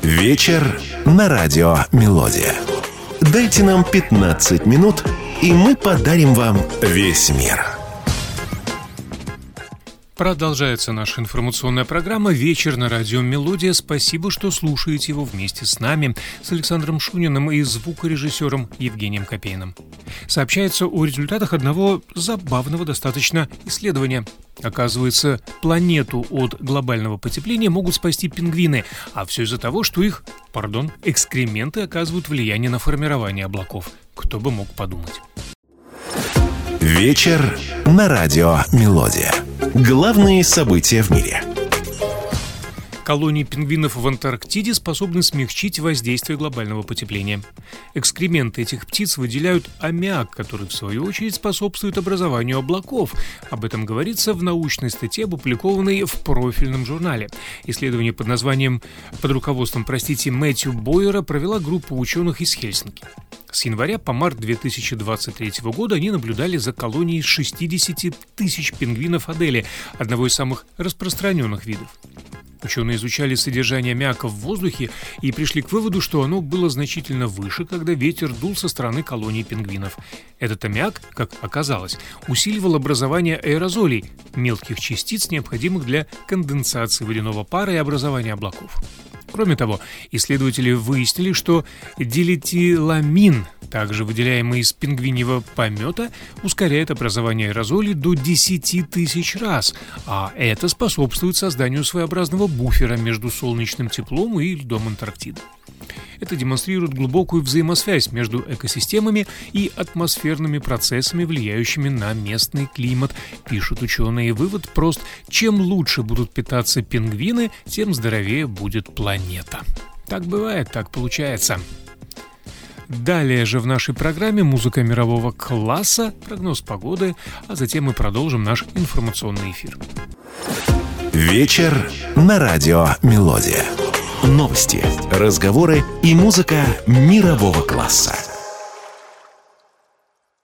Вечер на радио «Мелодия». Дайте нам 15 минут, и мы подарим вам весь мир. Продолжается наша информационная программа «Вечер на радио «Мелодия». Спасибо, что слушаете его вместе с нами, с Александром Шуниным и звукорежиссером Евгением Копейным. Сообщается о результатах одного забавного достаточно исследования. Оказывается, планету от глобального потепления могут спасти пингвины, а все из-за того, что их, экскременты оказывают влияние на формирование облаков. Кто бы мог подумать. Вечер на радио «Мелодия». Главные события в мире. Колонии пингвинов в Антарктиде способны смягчить воздействие глобального потепления. Экскременты этих птиц выделяют аммиак, который, в свою очередь, способствует образованию облаков. Об этом говорится в научной статье, опубликованной в профильном журнале. Исследование под руководством, Мэтью Бойера провела группа ученых из Хельсинки. С января по март 2023 года они наблюдали за колонией 60 тысяч пингвинов Адели, одного из самых распространенных видов. Ученые изучали содержание аммиака в воздухе и пришли к выводу, что оно было значительно выше, когда ветер дул со стороны колонии пингвинов. Этот аммиак, как оказалось, усиливал образование аэрозолей, мелких частиц, необходимых для конденсации водяного пара и образования облаков. Кроме того, исследователи выяснили, что дилетиламин, также выделяемый из пингвиньего помета, ускоряет образование аэрозолей до 10 тысяч раз, а это способствует созданию своеобразного буфера между солнечным теплом и льдом Антарктиды. Это демонстрирует глубокую взаимосвязь между экосистемами и атмосферными процессами, влияющими на местный климат, пишут ученые. Вывод прост: чем лучше будут питаться пингвины, тем здоровее будет планета. Так бывает, так получается. Далее же в нашей программе музыка мирового класса, прогноз погоды, а затем мы продолжим наш информационный эфир. Вечер на радио «Мелодия». Новости, разговоры и музыка мирового класса.